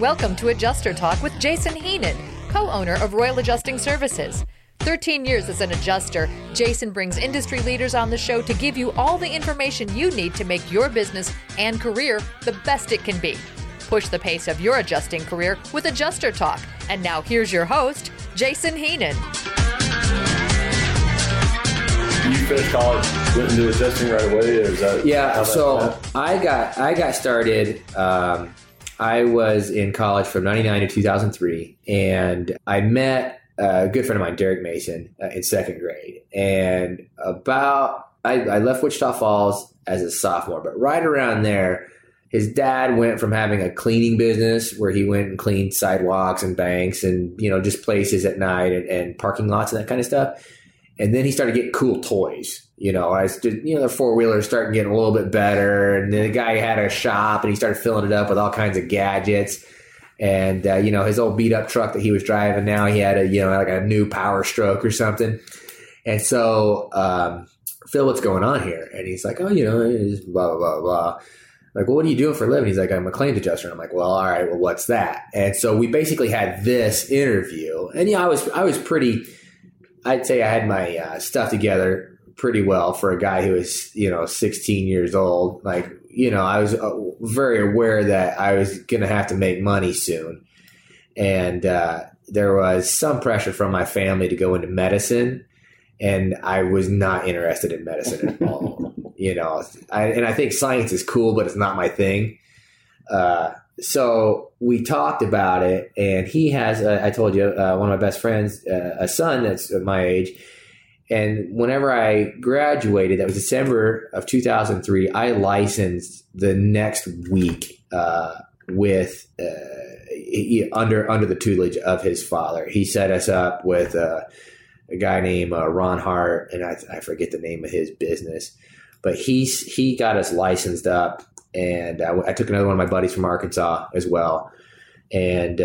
Welcome to Adjuster Talk with Jason Heenan, co-owner of Royal Adjusting Services. 13 years as an adjuster, Jason brings industry leaders on the show to give you all the information you need to make your business and career the best it can be. Push the pace of your adjusting career with Adjuster Talk. And now here's your host, Jason Heenan. You finished college, went into adjusting right away, or is that? Yeah, so I got started. I was in college from '99 to 2003, and I met a good friend of mine, Derek Mason, in second grade. And I left Wichita Falls as a sophomore, but right around there, his dad went from having a cleaning business where he went and cleaned sidewalks and banks and, just places at night and parking lots and that kind of stuff. And then he started getting cool toys. The four-wheelers started getting a little bit better. And then the guy had a shop and he started filling it up with all kinds of gadgets. And, his old beat-up truck that he was driving now, he had a new Power Stroke or something. And so, Phil, what's going on here? And he's like, it's blah, blah, blah, blah. Like, well, what are you doing for a living? He's like, I'm a claims adjuster. And I'm like, well, all right, well, what's that? And so we basically had this interview. And, I was pretty, I'd say I had my stuff together pretty well for a guy who was, 16 years old. Like, I was very aware that I was going to have to make money soon. And there was some pressure from my family to go into medicine. And I was not interested in medicine at all. I think science is cool, but it's not my thing. So we talked about it, and he has, I told you, one of my best friends, a son that's my age. And whenever I graduated, that was December of 2003, I licensed the next week with under the tutelage of his father. He set us up with a guy named Ron Hart, and I forget the name of his business. But he got us licensed up, and I took another one of my buddies from Arkansas as well, and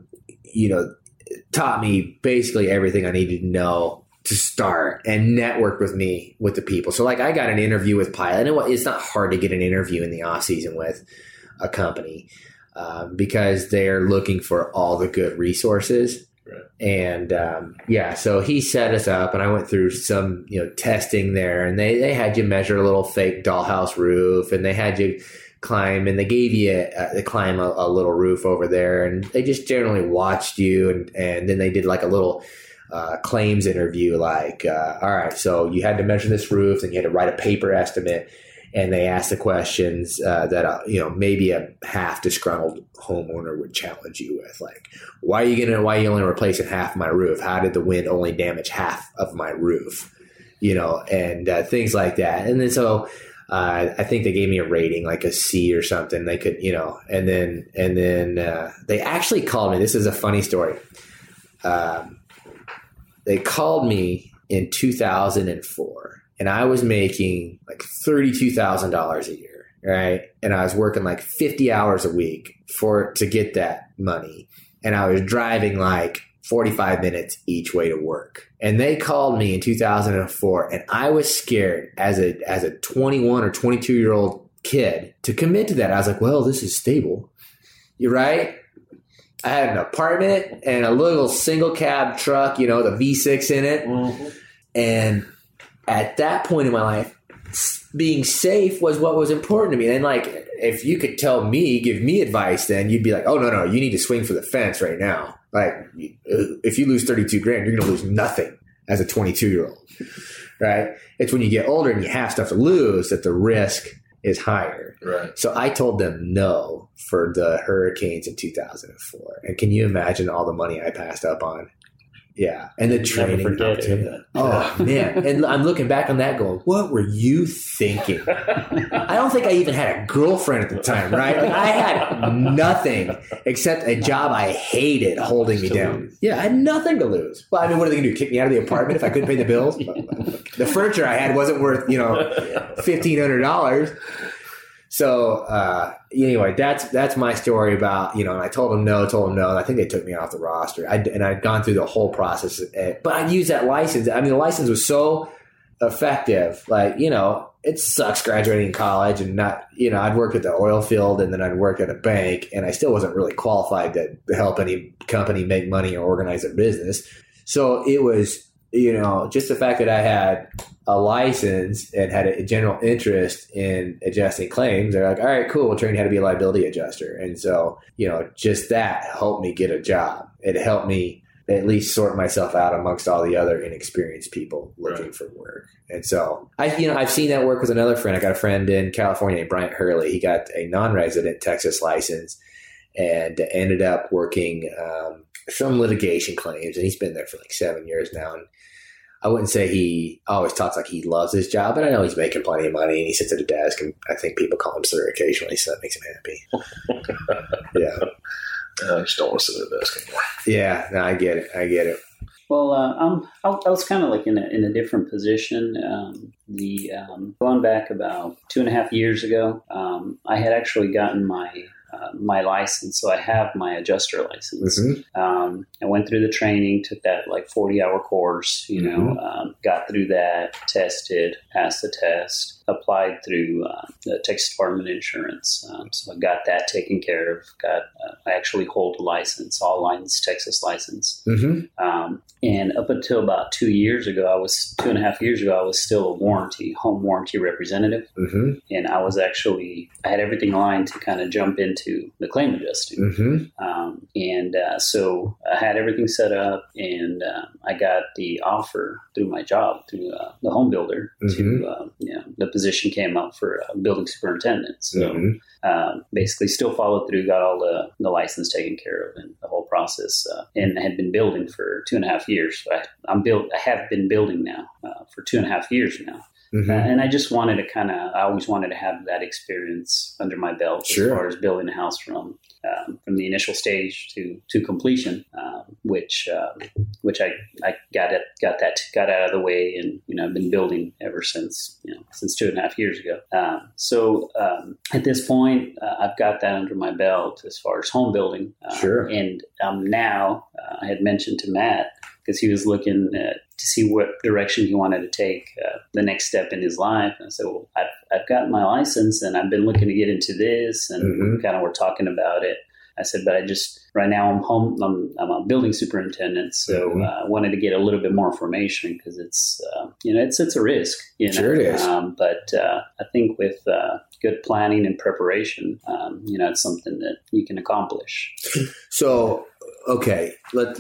taught me basically everything I needed to know to start and network with the people. So like I got an interview with Pilot, and it's not hard to get an interview in the off season with a company because they're looking for all the good resources. And so he set us up, and I went through some testing there, and they had you measure a little fake dollhouse roof, and they had you climb, and they gave you to climb a little roof over there, and they just generally watched you, and then they did like a little claims interview, like all right, so you had to measure this roof, and you had to write a paper estimate. And they asked the questions that maybe a half disgruntled homeowner would challenge you with, like, why are you only replacing half my roof? How did the wind only damage half of my roof? And things like that. And then so I think they gave me a rating like a C or something. They could, and then they actually called me. This is a funny story. They called me in 2004. And I was making like $32,000 a year, right? And I was working like 50 hours a week to get that money. And I was driving like 45 minutes each way to work. And they called me in 2004, and I was scared as a 21 or 22-year-old kid to commit to that. I was like, well, this is stable. You're right. I had an apartment and a little single cab truck, the V6 in it. Mm-hmm. And at that point in my life, being safe was what was important to me. And like, if you could give me advice, then you'd be like, oh, no, you need to swing for the fence right now. Like, if you lose $32,000, you're going to lose nothing as a 22-year-old, right? It's when you get older and you have stuff to lose that the risk is higher. Right. So I told them no for the hurricanes in 2004. And can you imagine all the money I passed up on? Yeah. And the training opportunity. Oh, man. And I'm looking back on that going, what were you thinking? I don't think I even had a girlfriend at the time, right? Like, I had nothing except a job I hated holding me down. Yeah, I had nothing to lose. Well, I mean, what are they going to do? Kick me out of the apartment if I couldn't pay the bills? The furniture I had wasn't worth, $1,500. So anyway, that's my story about, and I told them no, and I think they took me off the roster. I'd gone through the whole process, but I'd used that license. I mean, the license was so effective. Like, it sucks graduating college and not, I'd worked at the oil field and then I'd worked at a bank, and I still wasn't really qualified to help any company make money or organize a business. So it was, just the fact that I had a license and had a general interest in adjusting claims. They're like, all right, cool. We'll train you how to be a liability adjuster. And so, just that helped me get a job. It helped me at least sort myself out amongst all the other inexperienced people looking for work. And so I've seen that work with another friend. I got a friend in California named Bryant Hurley. He got a non-resident Texas license and ended up working some litigation claims. And he's been there for like 7 years now. And I wouldn't say he always talks like he loves his job, but I know he's making plenty of money and he sits at a desk, and I think people call him sir occasionally, so that makes him happy. Yeah. I just don't want to sit at a desk anymore. Yeah, no, I get it. Well, I was kind of like in a different position. Going back about 2.5 years ago, I had actually gotten my license, so I have my adjuster license. Mm-hmm. I went through the training, took that like 40-hour course, got through that, tested, passed the test, applied through the Texas Department of Insurance. So I got that taken care of. I actually hold a license, all lines Texas license. Mm-hmm. And up until about 2.5 years ago, I was still a home warranty representative. Mm-hmm. And I had everything aligned to kind of jump into the claim adjusting. Mm-hmm. So I had everything set up, and I got the offer through my job, through the home builder, mm-hmm. to the position came up for building superintendent. So basically still followed through, got all the license taken care of and the whole process, and I had been building for 2.5 years. So I have been building now for 2.5 years now. Mm-hmm. And I just wanted to I always wanted to have that experience under my belt, sure, as far as building a house from the initial stage to completion, which I got out of the way, and I've been building ever since 2.5 years ago. So at this point, I've got that under my belt as far as home building. Sure. And now I had mentioned to Matt, because he was looking to see what direction he wanted to take the next step in his life. And I said, well, I've got my license and I've been looking to get into this, and mm-hmm. kind of we're talking about it. I said, but right now I'm a building superintendent, so mm-hmm. I wanted to get a little bit more information, because it's a risk. Sure it is. But I think with good planning and preparation, it's something that you can accomplish. So, okay,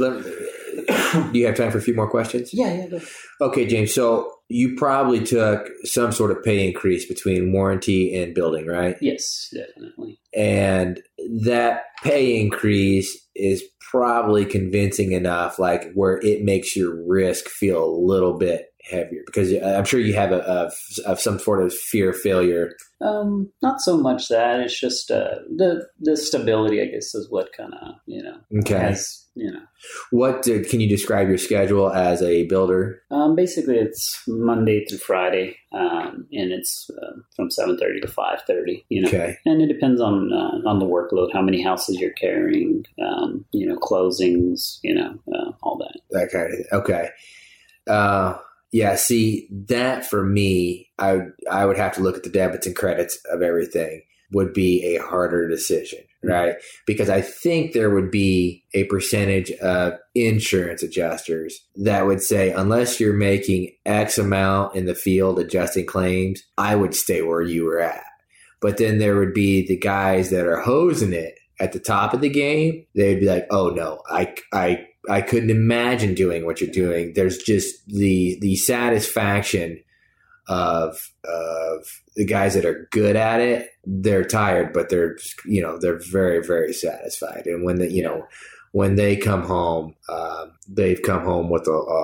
do you have time for a few more questions? Yeah. Okay, James. So you probably took some sort of pay increase between warranty and building, right? Yes, definitely. And that pay increase is probably convincing enough, like where it makes your risk feel a little bit heavier, because I'm sure you have of some sort of fear of failure. Not so much that. It's just the stability, I guess, is what kind of okay. has, What can you describe your schedule as a builder? Basically, it's Monday through Friday, and it's from 7:30 to 5:30. Okay. And it depends on the workload, how many houses you're carrying, closings, all that. That kind of thing. Okay. Yeah, see, that for me, I would have to look at the debits and credits of everything, would be a harder decision, right? Because I think there would be a percentage of insurance adjusters that would say, unless you're making X amount in the field adjusting claims, I would stay where you were at. But then there would be the guys that are hosing it at the top of the game. They'd be like, oh no, I couldn't imagine doing what you're doing. There's just the satisfaction of the guys that are good at it. They're tired, but they're very, very satisfied. And when they come home, they've come home with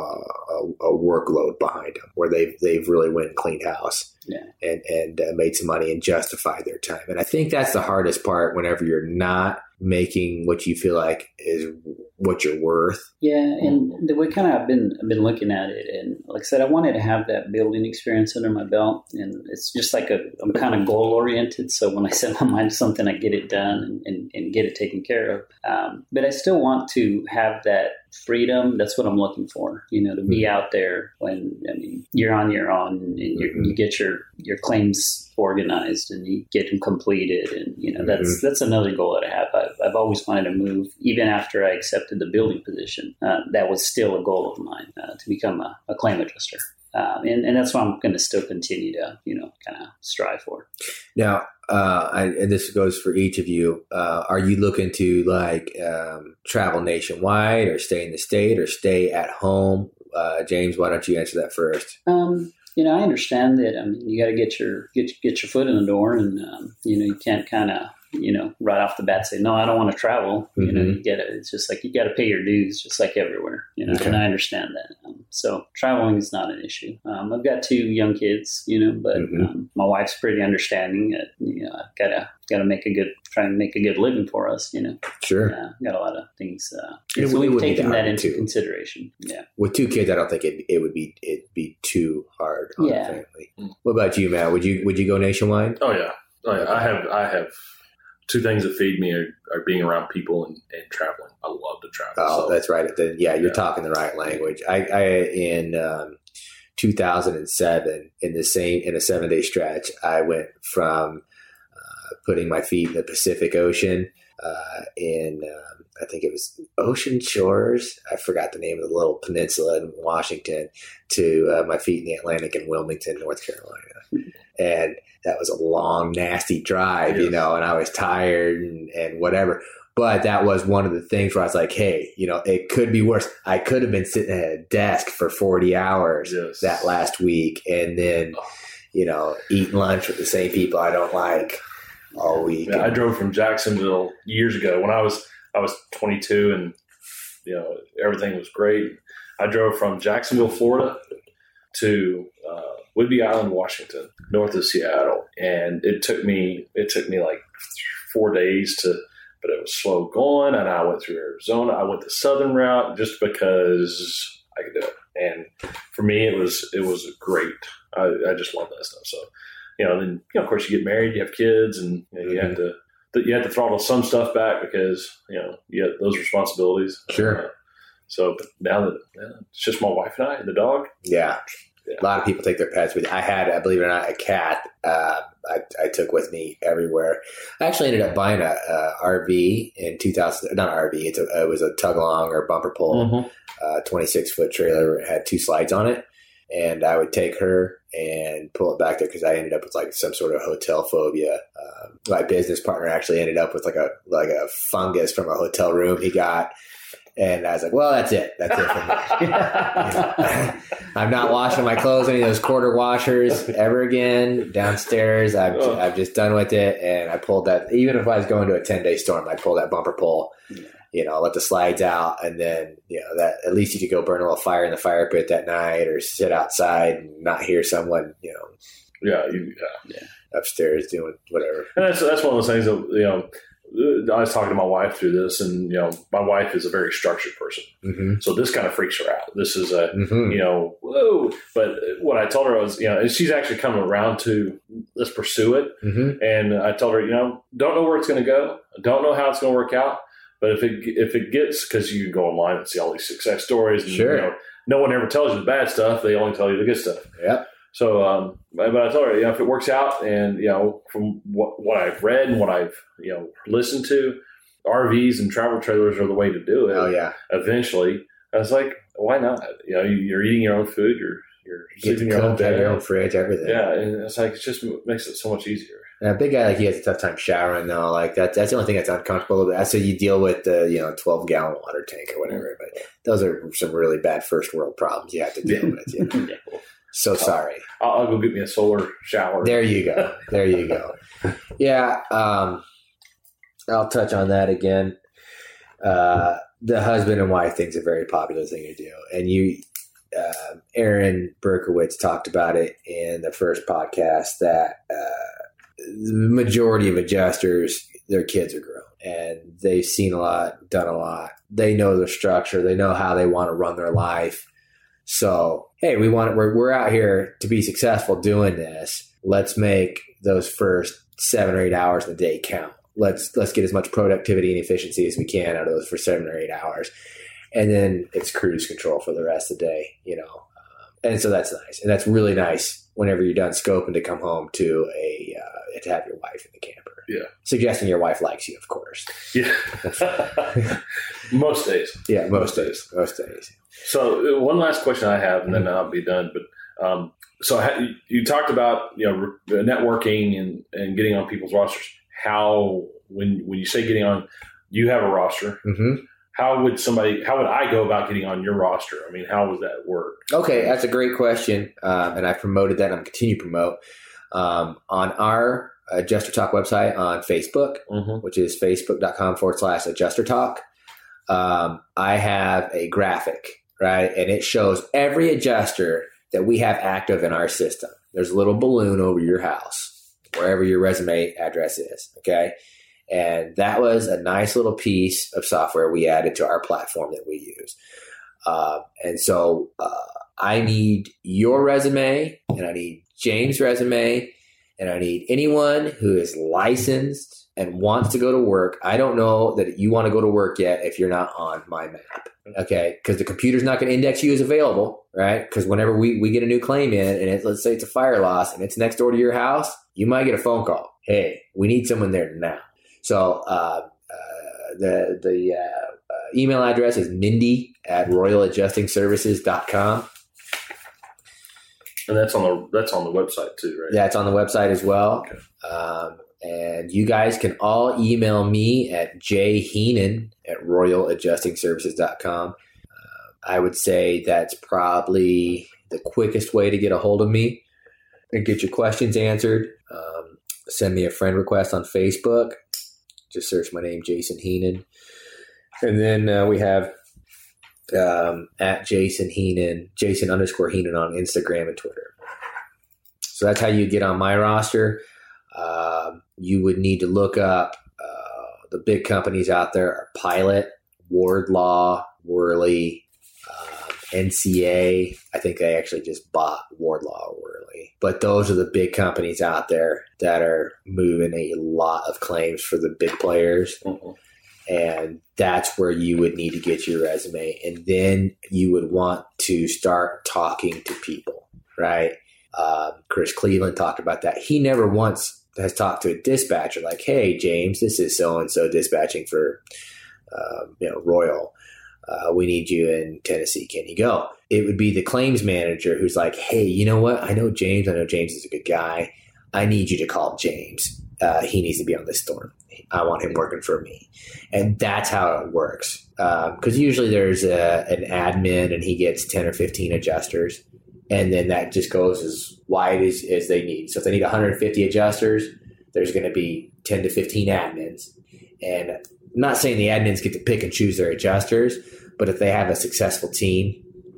a workload behind them, where they've really went and cleaned house, and made some money and justified their time. And I think that's the hardest part, whenever you're not making what you feel like is what you're worth. Yeah, and the way kind of I've been looking at it, and like I said, I wanted to have that building experience under my belt, and it's just like I'm kind of goal oriented. So when I set my mind to something, I get it done and get it taken care of. But I still want to have that freedom. That's what I'm looking for, to be out there when, you're on your own and you get your claims organized and you get them completed. And, that's another goal that I have. I've always wanted to move, even after I accepted the building position. That was still a goal of mine, to become a claim adjuster. And that's what I'm going to still continue to, kind of strive for. Now, and this goes for each of you. Are you looking to travel nationwide or stay in the state or stay at home? James, why don't you answer that first? I understand that. You got to get your foot in the door, and you can't kind of right off the bat say, no, I don't want to travel. Mm-hmm. It's just like you got to pay your dues, just like everywhere. Okay. And I understand that. So traveling is not an issue. I've got 2 young kids, but my wife's pretty understanding that I've got to try and make a good living for us. Sure. Got a lot of things. And so we we've would taken need that to into too. consideration. Yeah. With 2 kids, I don't think it'd be too hard on the family. What about you, Matt? Would you go nationwide? Oh yeah. I have 2 things that feed me are being around people and traveling. I love to travel. Oh, that's right. Then you're talking the right language. I in 2007 in a 7-day stretch, I went from putting my feet in the Pacific Ocean in I think it was Ocean Shores. I forgot the name of the little peninsula in Washington to my feet in the Atlantic in Wilmington, North Carolina. And that was a long, nasty drive, and I was tired and whatever. But that was one of the things where I was like, hey, it could be worse. I could have been sitting at a desk for 40 hours that last week and then, eating lunch with the same people I don't like all week. Yeah, I drove from Jacksonville years ago when I was 22 and, everything was great. I drove from Jacksonville, Florida to Whidbey Island, Washington, north of Seattle. And it took me like 4 days but it was slow going. And I went through Arizona. I went the southern route just because I could do it. And for me, it was great. I just love that stuff. So, then, of course you get married, you have kids, and you have to throttle some stuff back because, you have those responsibilities. Sure. But now that it's just my wife and I and the dog. Yeah. A lot of people take their pets with. I had, believe it or not, a cat. I took with me everywhere. I actually ended up buying a RV in 2000. Not RV. It was a tug along or bumper pull, 26-foot trailer. It had 2 slides on it, and I would take her and pull it back there because I ended up with some sort of hotel phobia. My business partner actually ended up with like a fungus from a hotel room he got. And I was like, well, that's it. That's it for me. I'm not washing my clothes in any of those quarter washers ever again downstairs. I'm just done with it. And I pulled that, even if I was going to a 10-day storm, I'd pull that bumper pull, let the slides out. And then, that at least you could go burn a little fire in the fire pit that night or sit outside and not hear someone, upstairs doing whatever. And that's one of those things that, I was talking to my wife through this, and my wife is a very structured person, so this kind of freaks her out. This is whoa. But what I told her was, and she's actually coming around to let's pursue it. And I told her, don't know where it's going to go, don't know how it's going to work out, but if it gets, because you can go online and see all these success stories, and no one ever tells you the bad stuff; they only tell you the good stuff. Yeah. So, but I told her, if it works out, and from what I've read and what I've listened to, RVs and travel trailers are the way to do it. Oh yeah. Eventually, I was like, why not? You're eating your own food, you're sleeping in your own bed, your own fridge, everything. Yeah, and it's like it just makes it so much easier. And a big guy like he has a tough time showering though. Like that's the only thing that's uncomfortable. That's how you deal with the 12-gallon water tank or whatever. But those are some really bad first world problems you have to deal with. So sorry. I'll go get me a solar shower. There you go. Yeah. I'll touch on that again. The husband and wife thing's a very popular thing to do. And Aaron Berkowitz talked about it in the first podcast that the majority of adjusters, their kids are grown and they've seen a lot, done a lot. They know their structure. They know how they want to run their life. So, hey, we're out here to be successful doing this. Let's make those first 7 or 8 hours in the day count. Let's get as much productivity and efficiency as we can out of those for 7 or 8 hours. and then it's cruise control for the rest of the day, and so that's nice. And that's really nice whenever you're done scoping to come home to to have your wife in the camper. Yeah. Suggesting your wife likes you, of course. Yeah. Most days. Yeah, most days. So one last question I have, and then I'll be done. But so you talked about networking and getting on people's rosters. How when you say getting on, you have a roster. Mm-hmm. How would I go about getting on your roster? I mean, how would that work? Okay, that's a great question, and I promoted that. And I'm going to continue to promote on our Adjuster Talk website on Facebook, which is facebook.com/Adjuster Talk. I have a graphic, right? And it shows every adjuster that we have active in our system. There's a little balloon over your house, wherever your resume address is, okay? And that was a nice little piece of software we added to our platform that we use. And so I need your resume, and I need James' resume, and I need anyone who is licensed and wants to go to work. I don't know that you want to go to work yet if you're not on my map, okay? Because the computer's not going to index you as available, right? Because whenever we get a new claim in, and let's say it's a fire loss, and it's next door to your house, you might get a phone call. Hey, we need someone there now. So the email address is mindy@royaladjustingservices.com. And that's on the website too, right? Yeah, it's on the website as well. Okay. And you guys can all email me at jheenan@royaladjustingservices.com. I would say that's probably the quickest way to get a hold of me and get your questions answered. Send me a friend request on Facebook. Just search my name, Jason Heenan. And then we have at Jason Heenan, Jason_Heenan on Instagram and Twitter. So that's how you get on my roster. You would need to look up the big companies out there are Pilot, Wardlaw, Worley, NCA. I think they actually just bought Wardlaw or Worley. But those are the big companies out there that are moving a lot of claims for the big players. Mm-hmm. And that's where you would need to get your resume. And then you would want to start talking to people, right? Chris Cleveland talked about that. He never once has talked to a dispatcher like, hey, James, this is so-and-so dispatching for Royal. We need you in Tennessee. Can you go? It would be the claims manager who's like, hey, you know what? I know James is a good guy. I need you to call James. He needs to be on this storm. I want him working for me. And that's how it works. Because usually there's an admin and he gets 10 or 15 adjusters. And then that just goes as wide as they need. So if they need 150 adjusters, there's going to be 10 to 15 admins. And I'm not saying the admins get to pick and choose their adjusters, but if they have a successful team,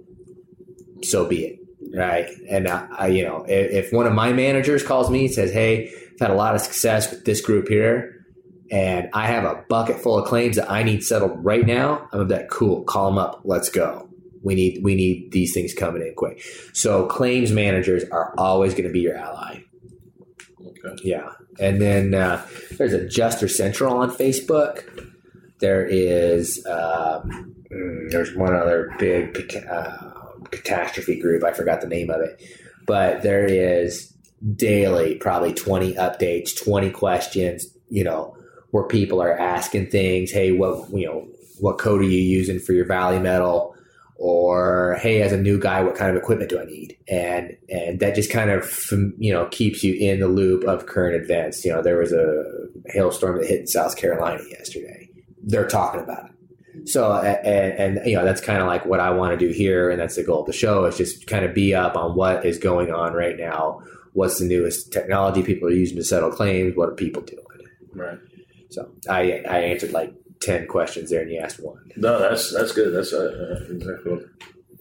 so be it, right? And if one of my managers calls me and says, hey, I've had a lot of success with this group here, and I have a bucket full of claims that I need settled right now, I'm like, cool, call them up, let's go. We need these things coming in quick. So claims managers are always going to be your ally. Okay. Yeah. And then there's Adjuster Central on Facebook. There is there's one other big catastrophe group. I forgot the name of it. But there is daily probably 20 updates, 20 questions, where people are asking things. Hey, what code are you using for your Valley Metal? Or, hey, as a new guy, what kind of equipment do I need? And that just kind of, keeps you in the loop of current events. There was a hailstorm that hit in South Carolina yesterday. They're talking about it. So, and that's kind of like what I want to do here. And that's the goal of the show, is just kind of be up on what is going on right now. What's the newest technology people are using to settle claims? What are people doing? Right. So I answered like 10 questions there, and you asked one. No, that's good. That's exactly what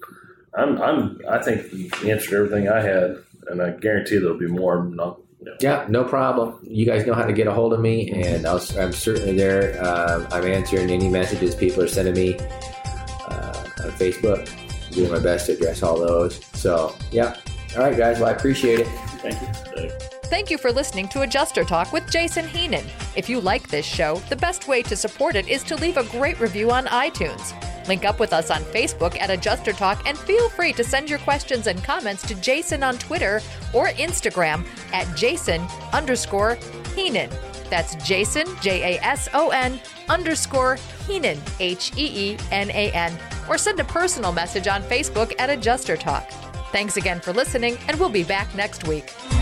I think you answered everything I had, and I guarantee there'll be more. Yeah, no problem. You guys know how to get a hold of me, and I'm certainly there. I'm answering any messages people are sending me on Facebook. I'm doing my best to address all those. So, yeah. All right, guys. Well, I appreciate it. Thank you. Thank you for listening to Adjuster Talk with Jason Heenan. If you like this show, the best way to support it is to leave a great review on iTunes. Link up with us on Facebook at Adjuster Talk and feel free to send your questions and comments to Jason on Twitter or Instagram at Jason_Heenan. That's Jason, Jason _Heenan, Heenan. Or send a personal message on Facebook at Adjuster Talk. Thanks again for listening, and we'll be back next week.